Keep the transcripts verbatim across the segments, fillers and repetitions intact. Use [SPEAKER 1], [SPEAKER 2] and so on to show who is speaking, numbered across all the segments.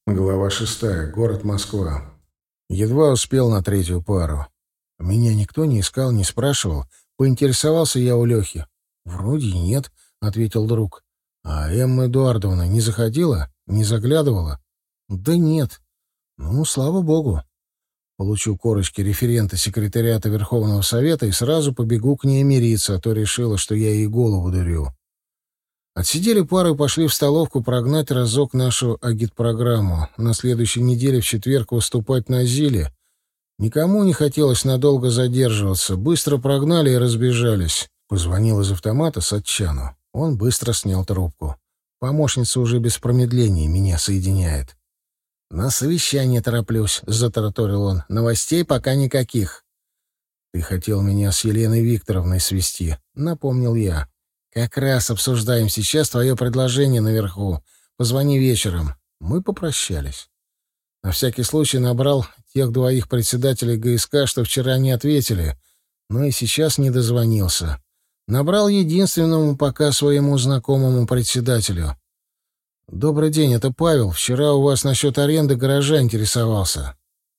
[SPEAKER 1] Глава шестая. Город Москва. Едва успел на третью пару. Меня никто не искал, не спрашивал. Поинтересовался я у Лехи. «Вроде нет», — ответил друг. «А Эмма Эдуардовна не заходила? Не заглядывала?» «Да нет». «Ну, слава богу. Получу корочки референта секретариата Верховного Совета и сразу побегу к ней мириться, а то решила, что я ей голову дурю». Отсидели пару и пошли в столовку прогнать разок нашу агитпрограмму. На следующей неделе в четверг выступать на Зиле. Никому не хотелось надолго задерживаться. Быстро прогнали и разбежались. Позвонил из автомата Сатчану. Он быстро снял трубку. Помощница уже без промедления меня соединяет. «На совещание тороплюсь», — затараторил он. «Новостей пока никаких». «Ты хотел меня с Еленой Викторовной свести», — напомнил я. «Как раз обсуждаем сейчас твое предложение наверху. Позвони вечером». Мы попрощались. На всякий случай набрал тех двоих председателей ГСК, что вчера не ответили, но и сейчас не дозвонился. Набрал единственному пока своему знакомому председателю. «Добрый день, это Павел. Вчера у вас насчет аренды гаража интересовался».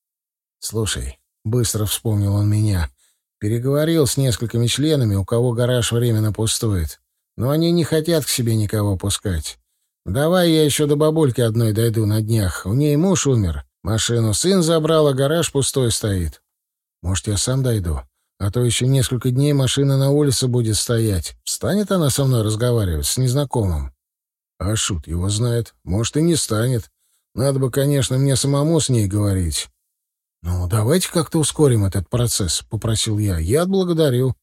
[SPEAKER 1] «Слушай», — быстро вспомнил он меня, — «переговорил с несколькими членами, у кого гараж временно пустует. Но они не хотят к себе никого пускать. Давай я еще до бабульки одной дойду на днях. У ней муж умер. Машину сын забрал, а гараж пустой стоит. Может, я сам дойду? А то еще несколько дней машина на улице будет стоять. Станет она со мной разговаривать, с незнакомым?» А шут его знает. Может, и не станет. Надо бы, конечно, мне самому с ней говорить. «Ну, давайте как-то ускорим этот процесс», — попросил я. «Я отблагодарю».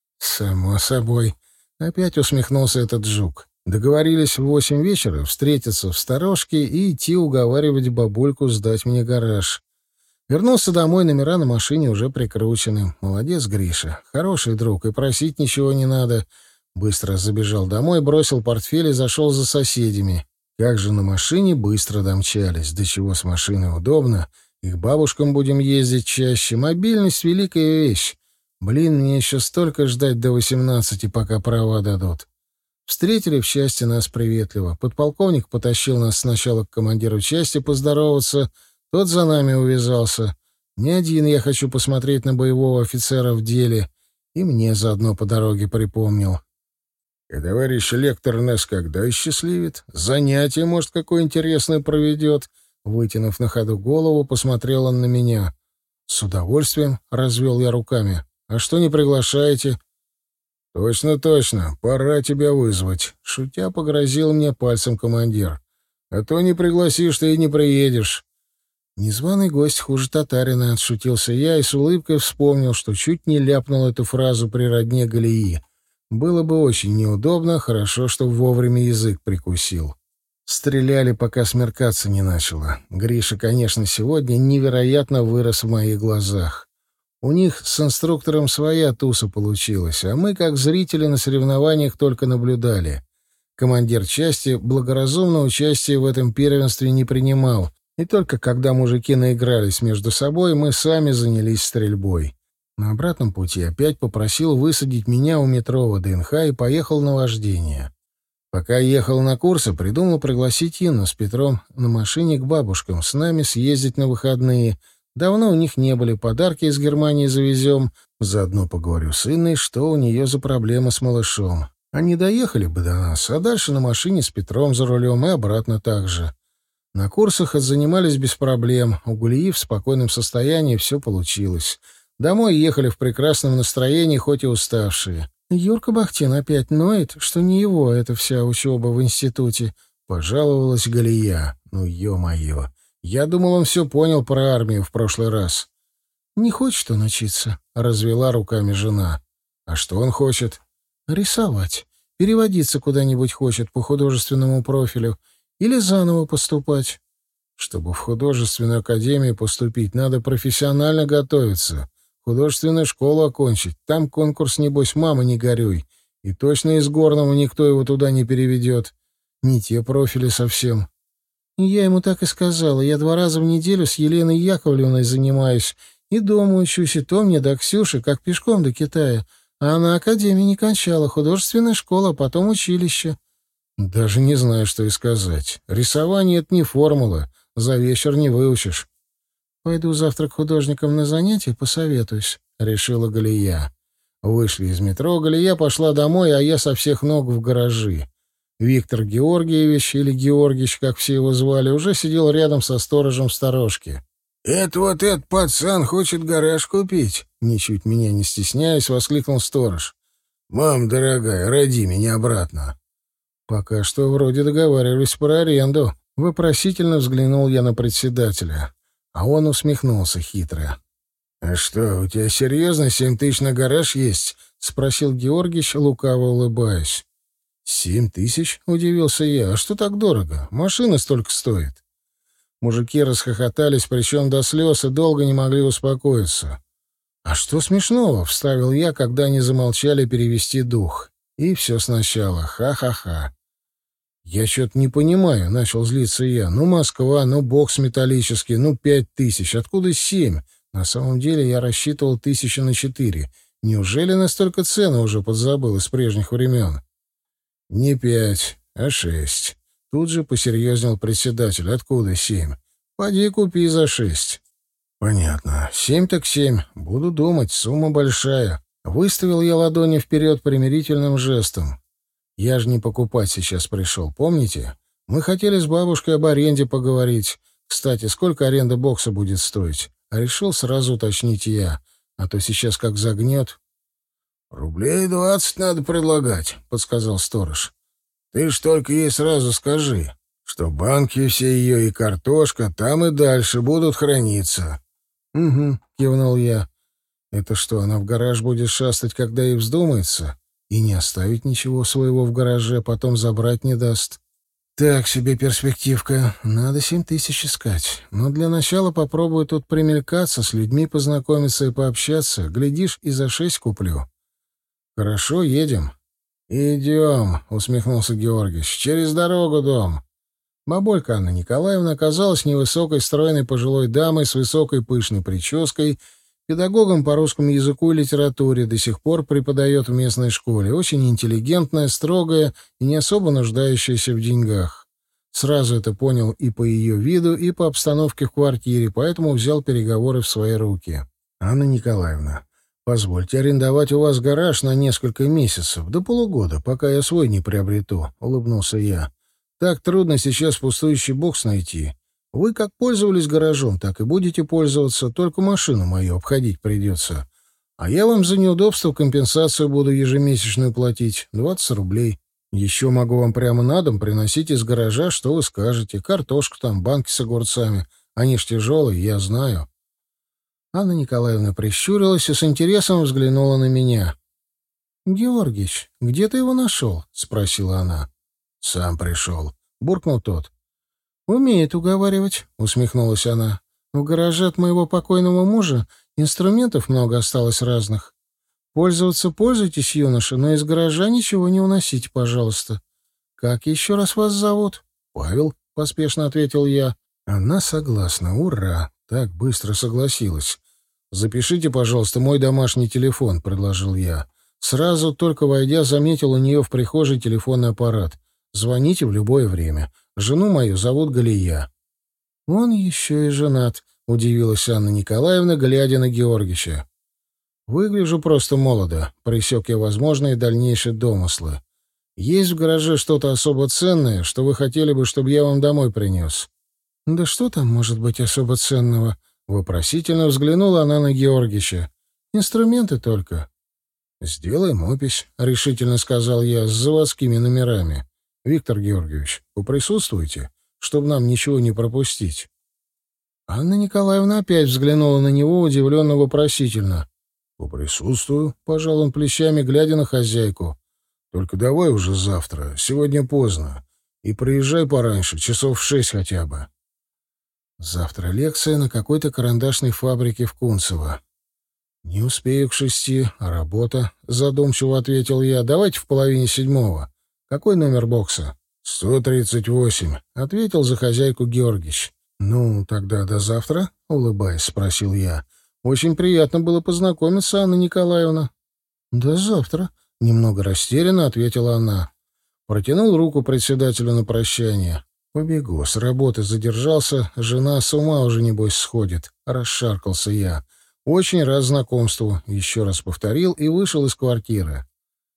[SPEAKER 1] «Само собой». Опять усмехнулся этот жук. Договорились в восемь вечера встретиться в сторожке и идти уговаривать бабульку сдать мне гараж. Вернулся домой, номера на машине уже прикручены. Молодец, Гриша. Хороший друг, и просить ничего не надо. Быстро забежал домой, бросил портфель и зашел за соседями. Как же на машине быстро домчались. До чего с машиной удобно. И к бабушкам будем ездить чаще. Мобильность — великая вещь. Блин, мне еще столько ждать до восемнадцати, пока права дадут. Встретили в части нас приветливо. Подполковник потащил нас сначала к командиру части поздороваться. Тот за нами увязался. Не один я хочу посмотреть на боевого офицера в деле. И мне заодно по дороге припомнил. «И товарищ лектор нас когда счастливит? Занятие, может, какое интересное проведет?» Вытянув на ходу голову, посмотрел он на меня. «С удовольствием», — развел я руками. «А что не приглашаете?» «Точно, точно. Пора тебя вызвать», — шутя погрозил мне пальцем командир. «А то не пригласишь, ты и не приедешь». «Незваный гость хуже татарина», — отшутился я и с улыбкой вспомнил, что чуть не ляпнул эту фразу при родне Галии. Было бы очень неудобно, хорошо, что вовремя язык прикусил. Стреляли, пока смеркаться не начало. Гриша, конечно, сегодня невероятно вырос в моих глазах. У них с инструктором своя туса получилась, а мы, как зрители на соревнованиях, только наблюдали. Командир части благоразумно участие в этом первенстве не принимал, и только когда мужики наигрались между собой, мы сами занялись стрельбой. На обратном пути опять попросил высадить меня у метро ВДНХ и поехал на вождение. Пока ехал на курсы, придумал пригласить Инну с Петром на машине к бабушкам, с нами съездить на выходные. Давно у них не были, подарки из Германии завезем. Заодно поговорю с Инной, что у нее за проблема с малышом. Они доехали бы до нас, а дальше на машине с Петром за рулем и обратно так же. На курсах отзанимались без проблем. У Гулии в спокойном состоянии все получилось. Домой ехали в прекрасном настроении, хоть и уставшие. Юрка Бахтин опять ноет, что не его эта вся учеба в институте. Пожаловалась Галия. Ну, ё-моё. Я думал, он все понял про армию в прошлый раз. «Не хочет он учиться», — развела руками жена. «А что он хочет?» «Рисовать. Переводиться куда-нибудь хочет по художественному профилю. Или заново поступать». «Чтобы в художественную академию поступить, надо профессионально готовиться. Художественную школу окончить. Там конкурс, небось, мама, не горюй. И точно из горного никто его туда не переведет. Не те профили совсем». «Я ему так и сказала. Я два раза в неделю с Еленой Яковлевной занимаюсь. И дома учусь, и то мне до Ксюши, как пешком до Китая. А она академии не кончала. Художественная школа, а потом училище». «Даже не знаю, что и сказать. Рисование — это не формула. За вечер не выучишь. «Пойду завтра к художникам на занятия, посоветуюсь», — решила Галия. Вышли из метро, Галия пошла домой, а я со всех ног в гаражи. Виктор Георгиевич, или Георгич, как все его звали, уже сидел рядом со сторожем в сторожке. «Это вот этот пацан хочет гараж купить?» Ничуть меня не стесняясь, воскликнул сторож. «Мам, дорогая, роди меня обратно». «Пока что вроде договаривались про аренду». Вопросительно взглянул я на председателя. А он усмехнулся хитро. «А что, у тебя серьезно семь тысяч на гараж есть?» — спросил Георгич, лукаво улыбаясь. «Семь тысяч?» — удивился я. «А что так дорого? Машина столько стоит». Мужики расхохотались, причем до слез, и долго не могли успокоиться. «А что смешного?» — вставил я, когда они замолчали перевести дух. И все сначала. Ха-ха-ха. «Я что-то не понимаю», — начал злиться я. «Ну, Москва, ну, бокс металлический, ну, пять тысяч. Откуда семь? На самом деле я рассчитывал тысячи на четыре. Неужели настолько цены уже подзабыл из прежних времен?» «Не пять, а шесть». Тут же посерьезнел председатель. «Откуда семь? Поди купи за шесть». «Понятно. Семь так семь. Буду думать. Сумма большая». Выставил я ладони вперед примирительным жестом. «Я же не покупать сейчас пришел, помните? Мы хотели с бабушкой об аренде поговорить. Кстати, сколько аренда бокса будет стоить?» А решил сразу уточнить я, а то сейчас как загнет. «Рублей двадцать надо предлагать», — подсказал сторож. «Ты ж только ей сразу скажи, что банки все ее и картошка там и дальше будут храниться». «Угу», — кивнул я. «Это что, она в гараж будет шастать, когда ей вздумается? И не оставить ничего своего в гараже, потом забрать не даст?» «Так себе перспективка. Надо семь тысяч искать. Но для начала попробую тут примелькаться, с людьми познакомиться и пообщаться. Глядишь, и за шесть куплю». «Хорошо, едем». «Идем», — усмехнулся Георгиевич. «Через дорогу дом». Бабулька Анна Николаевна оказалась невысокой, стройной пожилой дамой с высокой пышной прической, педагогом по русскому языку и литературе, до сих пор преподает в местной школе, очень интеллигентная, строгая и не особо нуждающаяся в деньгах. Сразу это понял и по ее виду, и по обстановке в квартире, поэтому взял переговоры в свои руки. «Анна Николаевна, позвольте арендовать у вас гараж на несколько месяцев, до полугода, пока я свой не приобрету», — улыбнулся я. «Так трудно сейчас пустующий бокс найти. Вы как пользовались гаражом, так и будете пользоваться, только машину мою обходить придется. А я вам за неудобство компенсацию буду ежемесячную платить, двадцать рублей. Еще могу вам прямо на дом приносить из гаража, что вы скажете. Картошку там, банки с огурцами. Они ж тяжелые, я знаю». Анна Николаевна прищурилась и с интересом взглянула на меня. «Георгич, где ты его нашел?» — спросила она. «Сам пришел», — буркнул тот. «Умеет уговаривать», — усмехнулась она. «В гараже от моего покойного мужа инструментов много осталось разных. Пользоваться пользуйтесь, юноша, но из гаража ничего не уносите, пожалуйста. Как еще раз вас зовут?» «Павел», — поспешно ответил я. Она согласна. Ура! Так быстро согласилась. «Запишите, пожалуйста, мой домашний телефон», — предложил я. Сразу, только войдя, заметил у нее в прихожей телефонный аппарат. «Звоните в любое время. Жену мою зовут Галия». «Он еще и женат», — удивилась Анна Николаевна, глядя на Георгича. «Выгляжу просто молодо», — пресек я возможные дальнейшие домыслы. «Есть в гараже что-то особо ценное, что вы хотели бы, чтобы я вам домой принес?» «Да что там может быть особо ценного?» — вопросительно взглянула она на Георгича. «Инструменты только». «Сделаем опись», — решительно сказал я, — «с заводскими номерами. Виктор Георгиевич, вы присутствуете, чтобы нам ничего не пропустить?» Анна Николаевна опять взглянула на него удивленно-вопросительно. «Поприсутствую», — пожал он плечами, глядя на хозяйку. «Только давай уже завтра, сегодня поздно, и приезжай пораньше, часов в шесть хотя бы». Завтра лекция на какой-то карандашной фабрике в Кунцево. «Не успею к шести, а работа», — задумчиво ответил я. «Давайте в половине седьмого. Какой номер бокса?» «сто тридцать восемь», — ответил за хозяйку Георгич. «Ну, тогда до завтра?» — улыбаясь, спросил я. «Очень приятно было познакомиться, Анна Николаевна». «До завтра», — немного растерянно ответила она. Протянул руку председателю на прощание. «Побегу. С работы задержался. Жена с ума уже, небось, сходит». Расшаркался я. «Очень рад знакомству», — еще раз повторил и вышел из квартиры.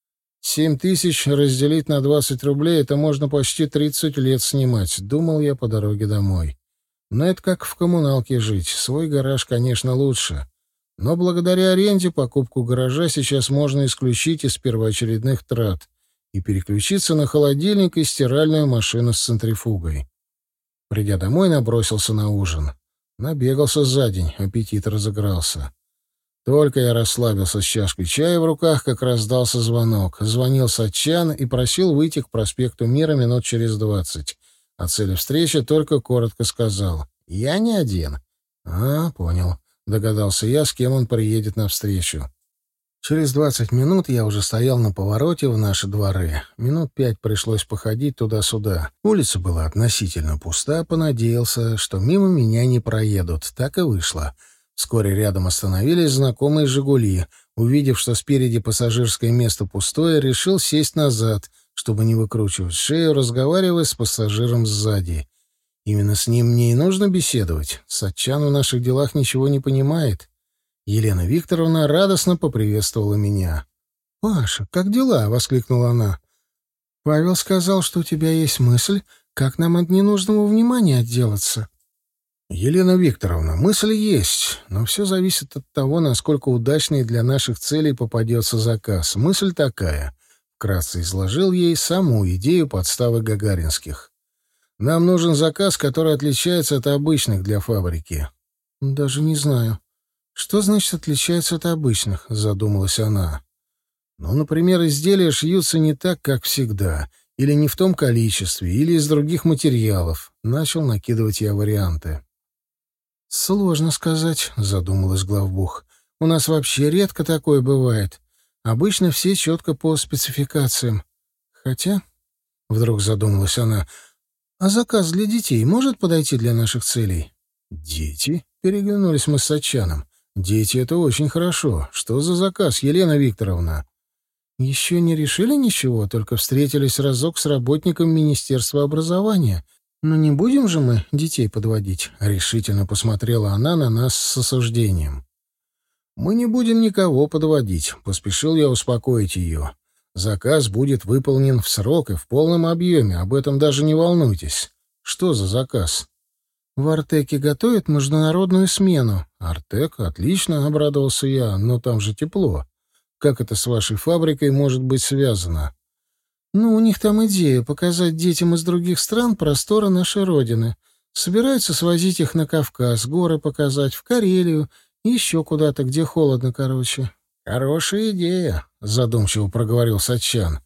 [SPEAKER 1] «Семь тысяч разделить на двадцать рублей — это можно почти тридцать лет снимать», — думал я по дороге домой. «Но это как в коммуналке жить. Свой гараж, конечно, лучше. Но благодаря аренде покупку гаража сейчас можно исключить из первоочередных трат и переключиться на холодильник и стиральную машину с центрифугой». Придя домой, набросился на ужин. Набегался за день, аппетит разыгрался. Только я расслабился с чашкой чая в руках, как раздался звонок. Звонил Сатчан и просил выйти к проспекту Мира минут через двадцать. О цели встречи только коротко сказал: «Я не один». «А, понял», — догадался я, с кем он приедет навстречу. Через двадцать минут я уже стоял на повороте в наши дворы. Минут пять пришлось походить туда-сюда. Улица была относительно пуста, понадеялся, что мимо меня не проедут. Так и вышло. Вскоре рядом остановились знакомые «Жигули». Увидев, что спереди пассажирское место пустое, решил сесть назад, чтобы не выкручивать шею, разговаривая с пассажиром сзади. Именно с ним мне и нужно беседовать. Сатчан в наших делах ничего не понимает. Елена Викторовна радостно поприветствовала меня. «Паша, как дела?» — воскликнула она. «Павел сказал, что у тебя есть мысль, как нам от ненужного внимания отделаться». «Елена Викторовна, мысль есть, но все зависит от того, насколько удачный для наших целей попадется заказ. Мысль такая». Вкратце изложил ей саму идею подставы гагаринских. «Нам нужен заказ, который отличается от обычных для фабрики». «Даже не знаю. Что значит отличается от обычных?» — задумалась она. «Ну, например, изделия шьются не так, как всегда, или не в том количестве, или из других материалов». Начал накидывать я варианты. «Сложно сказать», — задумалась главбух. «У нас вообще редко такое бывает. Обычно все четко по спецификациям. Хотя...» — вдруг задумалась она. «А заказ для детей может подойти для наших целей?» «Дети?» — переглянулись мы с Сатчаном. «Дети — это очень хорошо. Что за заказ, Елена Викторовна?» «Еще не решили ничего, только встретились разок с работником Министерства образования. Но не будем же мы детей подводить?» — решительно посмотрела она на нас с осуждением. «Мы не будем никого подводить», — поспешил я успокоить ее. «Заказ будет выполнен в срок и в полном объеме, об этом даже не волнуйтесь». «Что за заказ?» «В Артеке готовят международную смену». «Артек? Отлично», — обрадовался я, — «но там же тепло. Как это с вашей фабрикой может быть связано?» «Ну, у них там идея показать детям из других стран просторы нашей Родины. Собираются свозить их на Кавказ, горы показать, в Карелию, и еще куда-то, где холодно, короче». «Хорошая идея», — задумчиво проговорил Сатчан.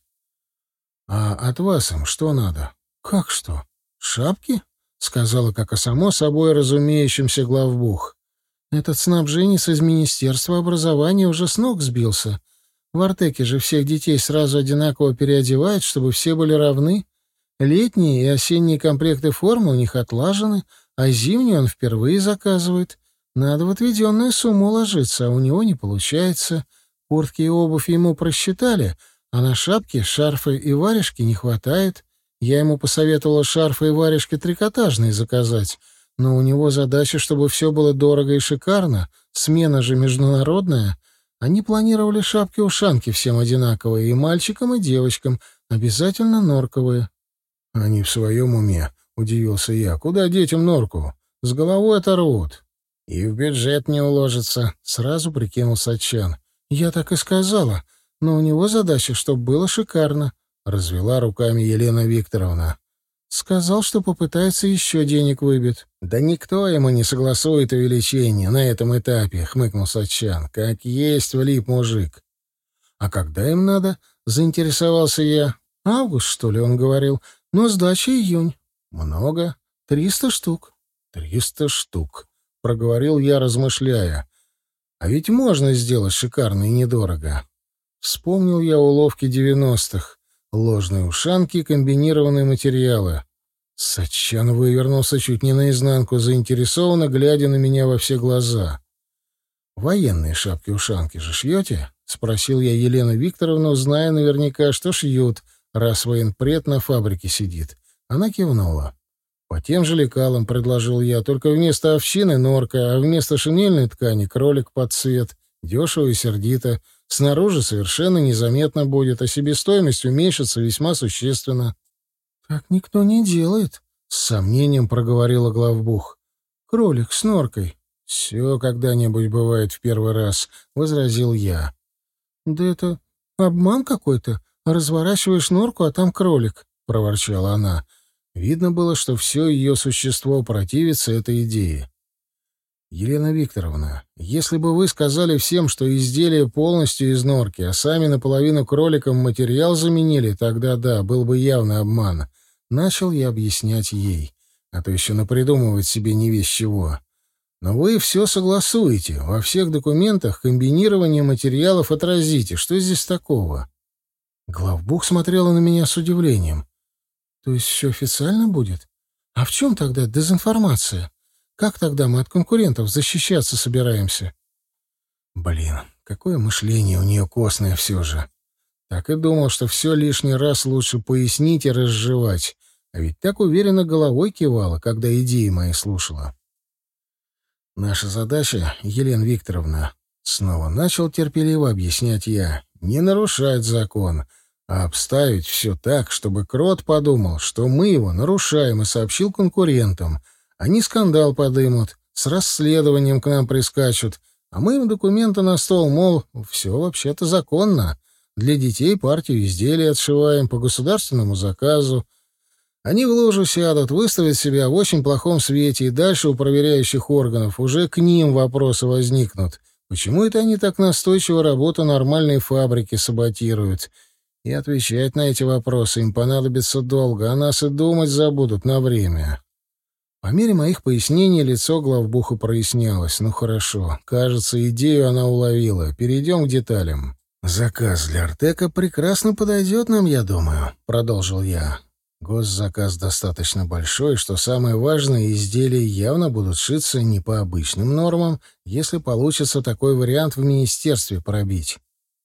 [SPEAKER 1] «А от вас им что надо?» «Как что? Шапки?» — сказала, как о само собой разумеющемся главбух. «Этот снабженец из Министерства образования уже с ног сбился. В Артеке же всех детей сразу одинаково переодевают, чтобы все были равны. Летние и осенние комплекты формы у них отлажены, а зимние он впервые заказывает. Надо в отведенную сумму уложиться, а у него не получается. Куртки и обувь ему просчитали, а на шапки, шарфы и варежки не хватает. Я ему посоветовала шарфы и варежки трикотажные заказать, но у него задача, чтобы все было дорого и шикарно, смена же международная». Они планировали шапки-ушанки всем одинаковые, и мальчикам, и девочкам, обязательно норковые. — Они в своем уме, — удивился я. — Куда детям норку? С головой оторвут. — И в бюджет не уложится, — сразу прикинул Сатчан. — Я так и сказала, но у него задача, чтобы было шикарно, — развела руками Елена Викторовна. Сказал, что попытается еще денег выбить. — Да никто ему не согласует увеличение на этом этапе, — хмыкнул Сатчан. — Как есть влип мужик. — А когда им надо? — заинтересовался я. — Август, что ли, он говорил. Но сдача июнь. — Много? — Триста штук. — Триста штук, — проговорил я, размышляя. — А ведь можно сделать шикарно и недорого. Вспомнил я уловки девяностых. Ложные ушанки, комбинированные материалы. Сатчан вывернулся чуть не наизнанку, заинтересованно глядя на меня во все глаза. «Военные шапки-ушанки же шьете?» — спросил я Елену Викторовну, зная наверняка, что шьют, раз военпред на фабрике сидит. Она кивнула. «По тем же лекалам», — предложил я, — «только вместо овчины норка, а вместо шинельной ткани кролик под цвет. Дешево и сердито. Снаружи совершенно незаметно будет, а себестоимость уменьшится весьма существенно». «Так никто не делает», — с сомнением проговорила главбух. «Кролик с норкой». «Все когда-нибудь бывает в первый раз», — возразил я. «Да это обман какой-то. Разворачиваешь норку, а там кролик», — проворчала она. Видно было, что все ее существо противится этой идее. «Елена Викторовна, если бы вы сказали всем, что изделие полностью из норки, а сами наполовину кроликом материал заменили, тогда да, был бы явный обман». Начал я объяснять ей, а то еще напридумывать себе не весь чего. «Но вы все согласуете, во всех документах комбинирование материалов отразите. Что здесь такого?» Главбух смотрела на меня с удивлением. «То есть все официально будет? А в чем тогда дезинформация? Как тогда мы от конкурентов защищаться собираемся?» Блин, какое мышление у нее костное все же. Так и думал, что все лишний раз лучше пояснить и разжевать. А ведь так уверенно головой кивала, когда идеи мои слушала. «Наша задача, Елена Викторовна, — снова начал терпеливо объяснять я, — не нарушать закон, а обставить все так, чтобы Крот подумал, что мы его нарушаем, и сообщил конкурентам. Они скандал подымут, с расследованием к нам прискачут, а мы им документы на стол, мол, все вообще-то законно. Для детей партию изделий отшиваем по государственному заказу. Они в лужу сядут, выставят себя в очень плохом свете, и дальше у проверяющих органов уже к ним вопросы возникнут. Почему это они так настойчиво работу нормальной фабрики саботируют? И отвечать на эти вопросы им понадобится долго, а нас и думать забудут на время». По мере моих пояснений лицо главбуха прояснялось. «Ну хорошо, кажется, идею она уловила. Перейдем к деталям». «Заказ для Артека прекрасно подойдет нам, я думаю», — продолжил я. «Госзаказ достаточно большой, что самое важное, изделия явно будут шиться не по обычным нормам, если получится такой вариант в министерстве пробить».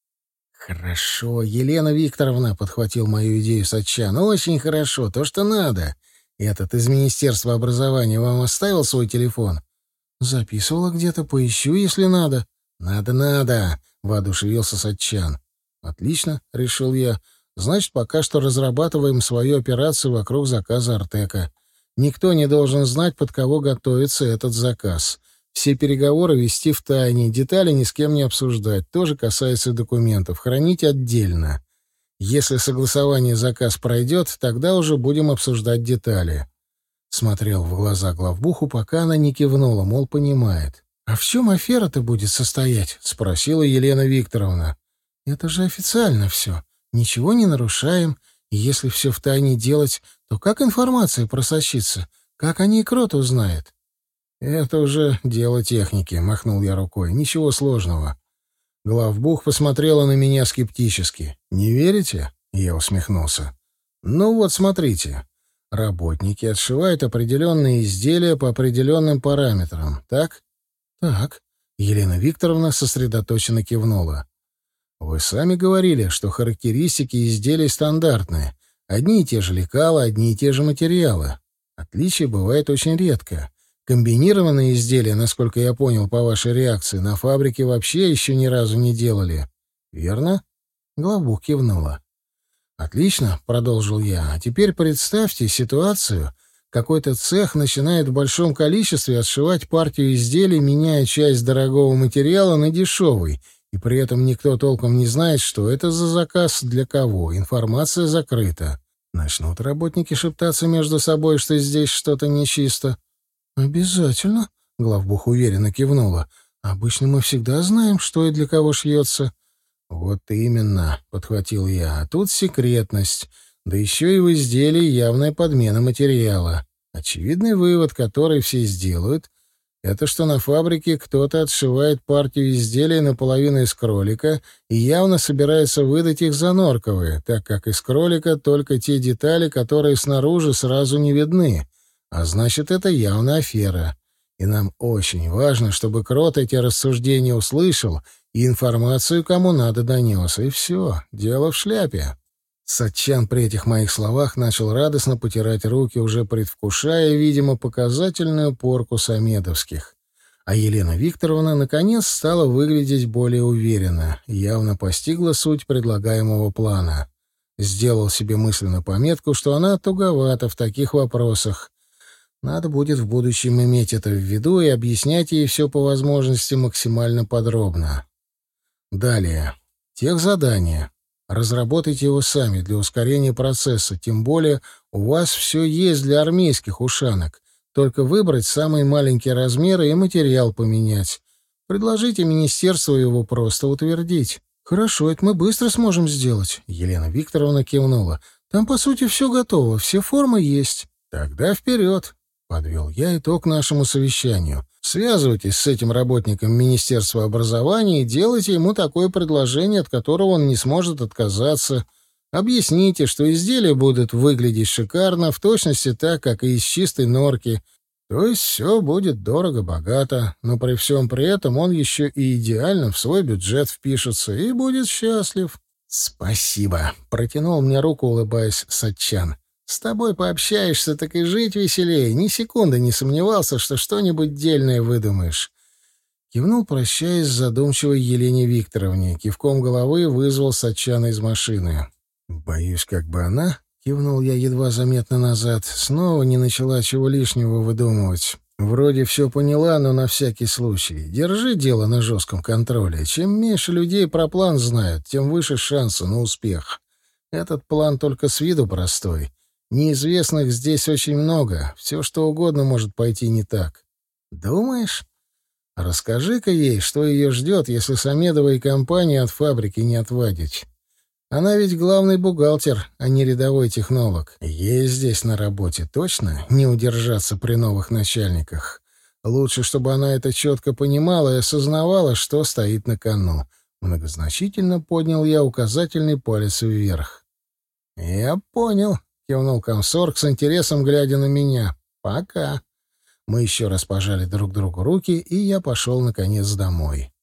[SPEAKER 1] «Хорошо, Елена Викторовна», — подхватил мою идею Сатчан, — «очень хорошо, то, что надо. Этот из Министерства образования вам оставил свой телефон?» «Записывала где-то, поищу, если надо». «Надо, надо», — воодушевился Сатчан. «Отлично», — решил я. «Значит, пока что разрабатываем свою операцию вокруг заказа Артека. Никто не должен знать, под кого готовится этот заказ. Все переговоры вести в тайне, детали ни с кем не обсуждать. Тоже касается документов. Хранить отдельно. Если согласование заказ пройдет, тогда уже будем обсуждать детали». Смотрел в глаза главбуху, пока она не кивнула, мол, понимает. «А в чем афера-то будет состоять?» — спросила Елена Викторовна. «Это же официально все. Ничего не нарушаем. И если все в тайне делать, то как информация просочится? Как они и Крот узнает?» «Это уже дело техники», — махнул я рукой. «Ничего сложного». Главбух посмотрела на меня скептически. «Не верите?» — я усмехнулся. «Ну вот, смотрите. Работники отшивают определенные изделия по определенным параметрам, так?» «Так», — Елена Викторовна сосредоточенно кивнула. «Вы сами говорили, что характеристики изделий стандартные. Одни и те же лекала, одни и те же материалы. Отличия бывает очень редко. Комбинированные изделия, насколько я понял по вашей реакции, на фабрике вообще еще ни разу не делали. Верно?» Главбух кивнула. «Отлично», — продолжил я. «А теперь представьте ситуацию. Какой-то цех начинает в большом количестве отшивать партию изделий, меняя часть дорогого материала на дешевый, и при этом никто толком не знает, что это за заказ, для кого. Информация закрыта. Начнут работники шептаться между собой, что здесь что-то нечисто». «Обязательно», — главбух уверенно кивнула. «Обычно мы всегда знаем, что и для кого шьется». «Вот именно», — подхватил я, — «а тут секретность, да еще и в изделии явная подмена материала. Очевидный вывод, который все сделают, это что на фабрике кто-то отшивает партию изделий наполовину из кролика и явно собирается выдать их за норковые, так как из кролика только те детали, которые снаружи сразу не видны. А значит, это явно афера. И нам очень важно, чтобы Крот эти рассуждения услышал и информацию кому надо донес. И все, дело в шляпе». Сатчан при этих моих словах начал радостно потирать руки, уже предвкушая, видимо, показательную порку самедовских. А Елена Викторовна, наконец, стала выглядеть более уверенно, явно постигла суть предлагаемого плана. Сделал себе мысленно пометку, что она туговата в таких вопросах. Надо будет в будущем иметь это в виду и объяснять ей все по возможности максимально подробно. Далее. Техзадание. Разработайте его сами для ускорения процесса, тем более у вас все есть для армейских ушанок. Только выбрать самые маленькие размеры и материал поменять. Предложите министерству его просто утвердить. «Хорошо, это мы быстро сможем сделать», — Елена Викторовна кивнула. «Там, по сути, все готово, все формы есть». «Тогда вперед», — подвел я итог нашему совещанию. «Связывайтесь с этим работником Министерства образования и делайте ему такое предложение, от которого он не сможет отказаться. Объясните, что изделия будут выглядеть шикарно, в точности так, как и из чистой норки. То есть все будет дорого-богато, но при всем при этом он еще и идеально в свой бюджет впишется и будет счастлив». «Спасибо», — протянул мне руку, улыбаясь, Сатчан. «С тобой пообщаешься, так и жить веселее. Ни секунды не сомневался, что что-нибудь дельное выдумаешь». Кивнул, прощаясь с задумчивой Елене Викторовне. Кивком головы вызвал Сатчана из машины. «Боюсь, как бы она...» — кивнул я едва заметно назад. «Снова не начала чего лишнего выдумывать. Вроде все поняла, но на всякий случай. Держи дело на жестком контроле. Чем меньше людей про план знают, тем выше шансы на успех. Этот план только с виду простой. Неизвестных здесь очень много. Все, что угодно может пойти не так. Думаешь? Расскажи-ка ей, что ее ждет, если Самедова и компания от фабрики не отвадить. Она ведь главный бухгалтер, а не рядовой технолог. Ей здесь на работе точно не удержаться при новых начальниках. Лучше, чтобы она это четко понимала и осознавала, что стоит на кону. Многозначительно поднял я указательный палец вверх. «Я понял», — кивнул комсорг с интересом, глядя на меня. «Пока». Мы еще раз пожали друг другу руки, и я пошел, наконец, домой.